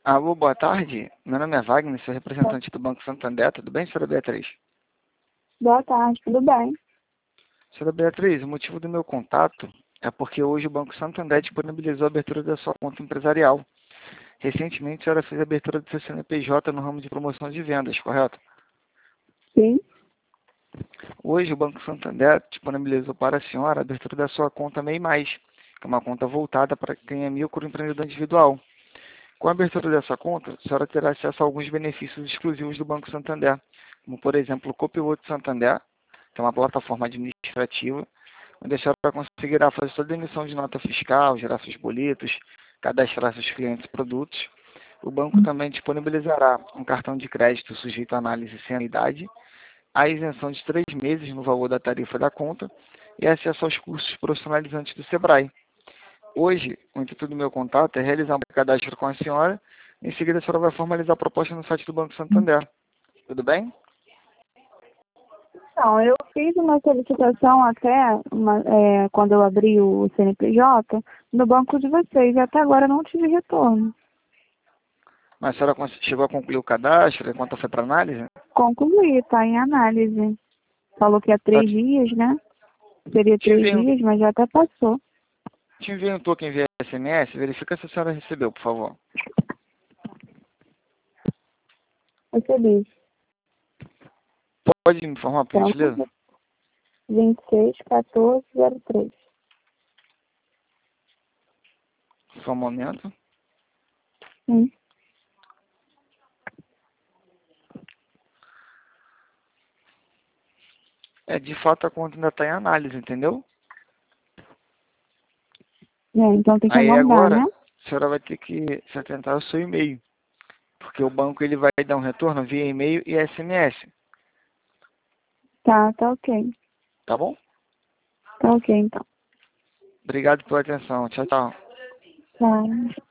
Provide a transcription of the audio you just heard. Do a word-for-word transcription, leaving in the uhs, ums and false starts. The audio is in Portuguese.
Alô, boa tarde. Meu nome é Wagner, sou representante do Banco Santander. Tudo bem, senhora Beatriz? Boa tarde, tudo bem? Senhora Beatriz, o motivo do meu contato é porque hoje o Banco Santander disponibilizou a abertura da sua conta empresarial. Recentemente, a senhora fez a abertura do seu C N P J no ramo de promoção de vendas, correto? Sim. Hoje, o Banco Santander disponibilizou para a senhora a abertura da sua conta MEI Mais, que é uma conta voltada para quem é microempreendedor individual. Com a abertura dessa conta, a senhora terá acesso a alguns benefícios exclusivos do Banco Santander, como, por exemplo, o Copiloto Santander, que é uma plataforma administrativa, onde a senhora conseguirá fazer toda a emissão de nota fiscal, gerar seus boletos, cadastrar seus clientes e produtos. O banco também disponibilizará um cartão de crédito sujeito à análise sem anuidade, a isenção de três meses no valor da tarifa da conta e acesso aos cursos profissionalizantes do Sebrae. Hoje, o intuito do meu contato é realizar um cadastro com a senhora. Em seguida, a senhora vai formalizar a proposta no site do Banco Santander. Tudo bem? Então, eu fiz uma solicitação até uma, é, quando eu abri o C N P J no banco de vocês e até agora não tive retorno. Mas a senhora cons- chegou a concluir o cadastro? A conta foi para análise? Concluí, está em análise. Falou que é Tá, três te, dias, né? Seria te três enviei um, dias, mas já até passou. te enviei um token via S M S. Verifica se a senhora recebeu, por favor. Recebi. Pode me informar, por gentileza? Então, vinte e seis, quatorze, zero três. Só um momento. Sim. É, de fato, a conta ainda está em análise, entendeu? É, então tem que Aí aguardar, agora, né? a senhora vai ter que se atentar ao seu e-mail, porque o banco ele vai dar um retorno via e-mail e S M S, Tá, tá ok. tá bom? Tá ok, então. Obrigado pela atenção. Tchau, tchau. Tá.